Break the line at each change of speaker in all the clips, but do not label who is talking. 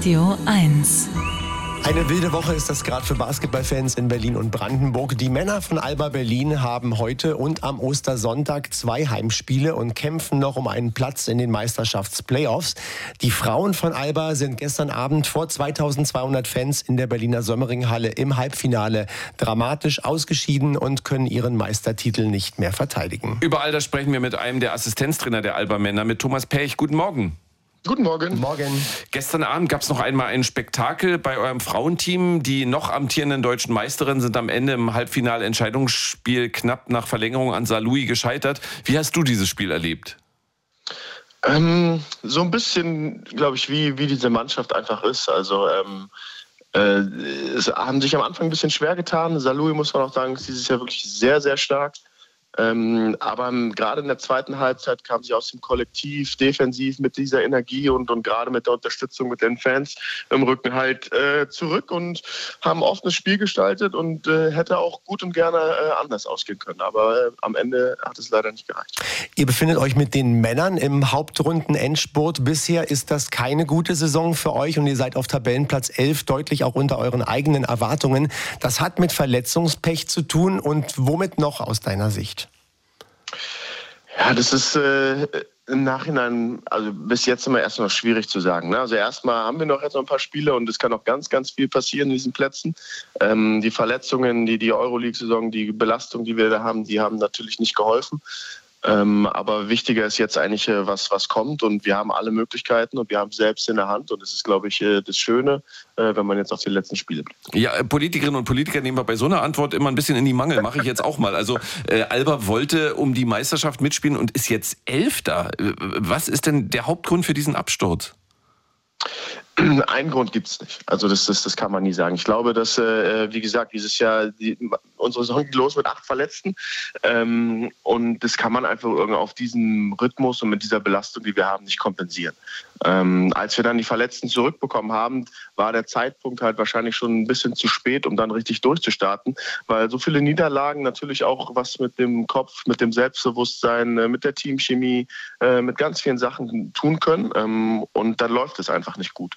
Radio 1.
Eine wilde Woche ist das gerade für Basketballfans in Berlin und Brandenburg. Die Männer von Alba Berlin haben heute und am Ostersonntag 2 Heimspiele und kämpfen noch um einen Platz in den Meisterschaftsplayoffs. Die Frauen von Alba sind gestern Abend vor 2200 Fans in der Berliner Sömmringhalle im Halbfinale dramatisch ausgeschieden und können ihren Meistertitel nicht mehr verteidigen.
Über all das sprechen wir mit einem der Assistenztrainer der Alba Männer, mit Thomas Pech. Guten Morgen.
Guten Morgen.
Morgen.
Gestern Abend gab es noch einmal ein Spektakel bei eurem Frauenteam. Die noch amtierenden deutschen Meisterinnen sind am Ende im Halbfinal-Entscheidungsspiel knapp nach Verlängerung an Saarlouis gescheitert. Wie hast du dieses Spiel erlebt?
So ein bisschen, glaube ich, wie diese Mannschaft einfach ist. Also es haben sich am Anfang ein bisschen schwer getan. Saarlouis, muss man auch sagen, ist dieses Jahr wirklich sehr, sehr stark. Aber gerade in der zweiten Halbzeit kamen sie aus dem Kollektiv defensiv mit dieser Energie und gerade mit der Unterstützung mit den Fans im Rücken halt zurück und haben oft ein Spiel gestaltet und hätte auch gut und gerne anders ausgehen können. Aber am Ende hat es leider nicht gereicht.
Ihr befindet euch mit den Männern im Hauptrunden-Endspurt. Bisher ist das keine gute Saison für euch und ihr seid auf Tabellenplatz 11, deutlich auch unter euren eigenen Erwartungen. Das hat mit Verletzungspech zu tun und womit noch aus deiner Sicht?
Ja, das ist im Nachhinein, also bis jetzt immer erst noch schwierig zu sagen. Ne? Also erstmal haben wir noch jetzt noch ein paar Spiele und es kann noch ganz, ganz viel passieren in diesen Plätzen. Die Verletzungen, die Euroleague-Saison, die Belastung, die wir da haben, die haben natürlich nicht geholfen. Aber wichtiger ist jetzt eigentlich, was kommt und wir haben alle Möglichkeiten und wir haben es selbst in der Hand und das ist, glaube ich, das Schöne, wenn man jetzt auf die letzten Spiele blickt.
Ja, Politikerinnen und Politiker nehmen wir bei so einer Antwort immer ein bisschen in die Mangel, mache ich jetzt auch mal. Also Alba wollte um die Meisterschaft mitspielen und ist jetzt 11. Was ist denn der Hauptgrund für diesen Absturz?
Einen Grund gibt es nicht. Also das kann man nie sagen. Ich glaube, dass, wie gesagt, dieses Jahr unsere Saison geht los mit 8 Verletzten. Und das kann man einfach irgendwie auf diesem Rhythmus und mit dieser Belastung, die wir haben, nicht kompensieren. Als wir dann die Verletzten zurückbekommen haben, war der Zeitpunkt halt wahrscheinlich schon ein bisschen zu spät, um dann richtig durchzustarten. Weil so viele Niederlagen natürlich auch was mit dem Kopf, mit dem Selbstbewusstsein, mit der Teamchemie, mit ganz vielen Sachen tun können. Und dann läuft es einfach nicht gut.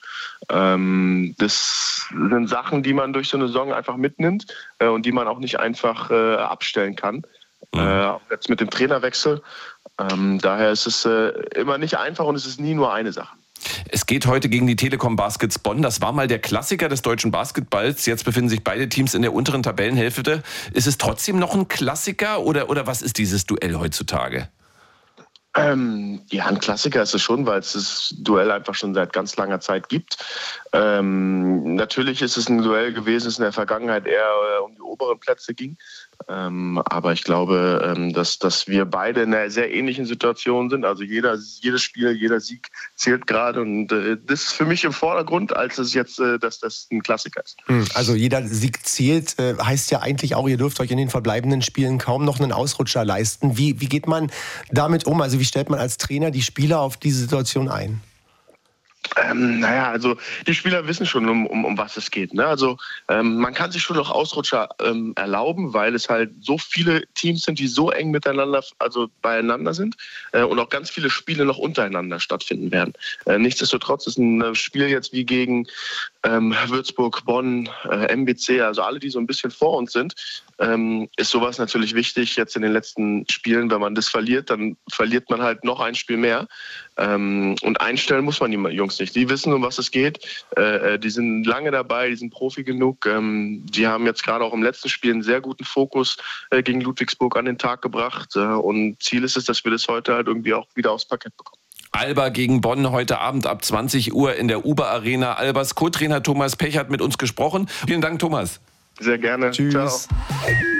Das sind Sachen, die man durch so eine Saison einfach mitnimmt und die man auch nicht einfach abstellen kann. Jetzt mit dem Trainerwechsel. Daher ist es immer nicht einfach und es ist nie nur eine Sache.
Es geht heute gegen die Telekom Baskets Bonn. Das war mal der Klassiker des deutschen Basketballs. Jetzt befinden sich beide Teams in der unteren Tabellenhälfte. Ist es trotzdem noch ein Klassiker oder was ist dieses Duell heutzutage?
Ja, ein Klassiker ist es schon, weil es das Duell einfach schon seit ganz langer Zeit gibt. Natürlich ist es ein Duell gewesen, das in der Vergangenheit eher um die oberen Plätze ging. Aber ich glaube, dass wir beide in einer sehr ähnlichen Situation sind. Also jedes Spiel, jeder Sieg zählt gerade. Und das ist für mich im Vordergrund, als es jetzt, dass das ein Klassiker ist.
Also jeder Sieg zählt, heißt ja eigentlich auch, ihr dürft euch in den verbleibenden Spielen kaum noch einen Ausrutscher leisten. Wie geht man damit um? Also wie stellt man als Trainer die Spieler auf diese Situation ein?
Also die Spieler wissen schon, um was es geht. Ne? Also man kann sich schon noch Ausrutscher erlauben, weil es halt so viele Teams sind, die so eng miteinander, also beieinander sind und auch ganz viele Spiele noch untereinander stattfinden werden. Nichtsdestotrotz ist ein Spiel jetzt wie gegen Würzburg, Bonn, MBC, also alle, die so ein bisschen vor uns sind, ist sowas natürlich wichtig jetzt in den letzten Spielen. Wenn man das verliert, dann verliert man halt noch ein Spiel mehr. Und einstellen muss man die Jungs nicht. Die wissen, um was es geht. Die sind lange dabei, die sind Profi genug. Die haben jetzt gerade auch im letzten Spiel einen sehr guten Fokus gegen Ludwigsburg an den Tag gebracht. Und Ziel ist es, dass wir das heute halt irgendwie auch wieder aufs Parkett bekommen.
Alba gegen Bonn heute Abend ab 20 Uhr in der Uber Arena. Albas Co-Trainer Thomas Pech hat mit uns gesprochen. Vielen Dank, Thomas.
Sehr gerne.
Tschüss.
Ciao.